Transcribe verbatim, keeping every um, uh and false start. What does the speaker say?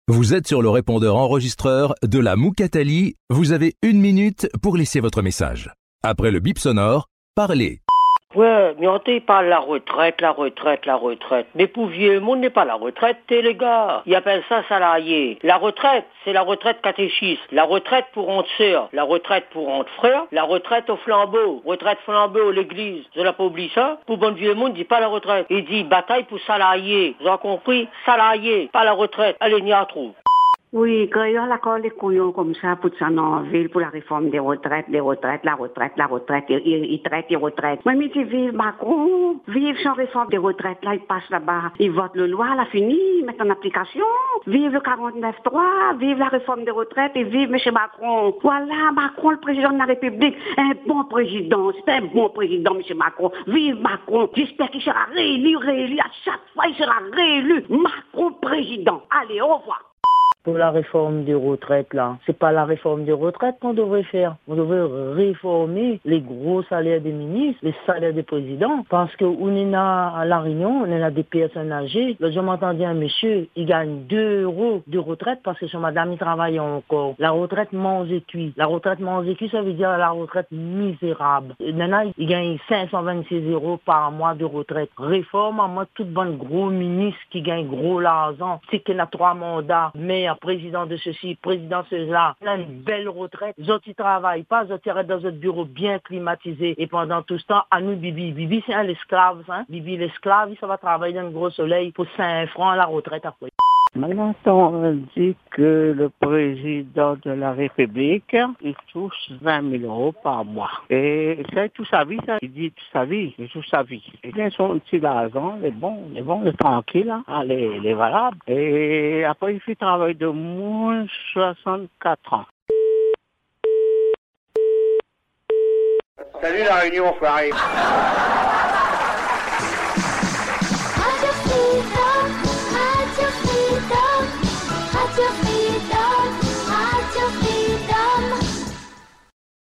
Vous êtes sur le répondeur enregistreur de la Moukatali. Vous avez une minute pour laisser votre message. Après le bip sonore, parlez. Ouais, mais on ne pas la retraite, la retraite, la retraite. Mais pour vieux monde n'est pas la retraite, t'es les gars. Ils appellent ça salarié. La retraite, c'est la retraite catéchiste. La retraite pour honte sœur. La retraite pour honte frère. La retraite au flambeau. Retraite flambeau à l'église. Vous n'avez pas oublié ça? Pour bon vieux monde, il dit pas la retraite. Il dit bataille pour salarié. Vous avez compris? Salarié, pas la retraite. Allez, n'y a trop. Oui, quand il y a l'accord les couillons comme ça pour ça en ville, pour la réforme des retraites, des retraites, la retraite, la retraite, ils traitent les retraites. Moi, mais tu vives Macron, vive sans réforme des retraites, là, il passe là-bas, il vote le loi, la fini, il met en application. Vive le quarante-neuf trois, vive la réforme des retraites et vive M. Macron. Voilà, Macron, le président de la République, un bon président, c'est un bon président, M. Macron. Vive Macron. J'espère qu'il sera réélu, réélu, à chaque fois, il sera réélu. Macron président. Allez, au revoir. Pour la réforme des retraites, là, c'est pas la réforme des retraites qu'on devrait faire. On devrait réformer les gros salaires des ministres, les salaires des présidents, parce que on est là à La Réunion, on est là des personnes âgées. Là, je m'entendais un monsieur, il gagne deux euros de retraite parce que son madame, il travaille encore. La retraite mange et cuit. La retraite mange et cuit, ça veut dire la retraite misérable. Nana, il gagne cinq cent vingt-six euros par mois de retraite. Réforme, à moi, tout bon gros ministre qui gagne gros l'argent, c'est qu'il a trois mandats, mais président de ceci, président de cela, il a une belle retraite. Les autres, ils travaillent pas, les autres, ils restent dans un bureau bien climatisé. Et pendant tout ce temps, à nous, Bibi. Bibi, c'est un esclave, hein. Bibi, l'esclave, il va travailler dans le gros soleil pour cinq francs à la retraite après. Maintenant, on dit que le président de la République, il touche vingt mille euros par mois. Et c'est toute sa vie, ça. Il dit toute sa vie, c'est toute sa vie. Il a son petit argent, les bons, les bons, les tranquilles, hein, les, les valables. Et après, il fait travail de moins soixante-quatre ans. Salut la Réunion, frère.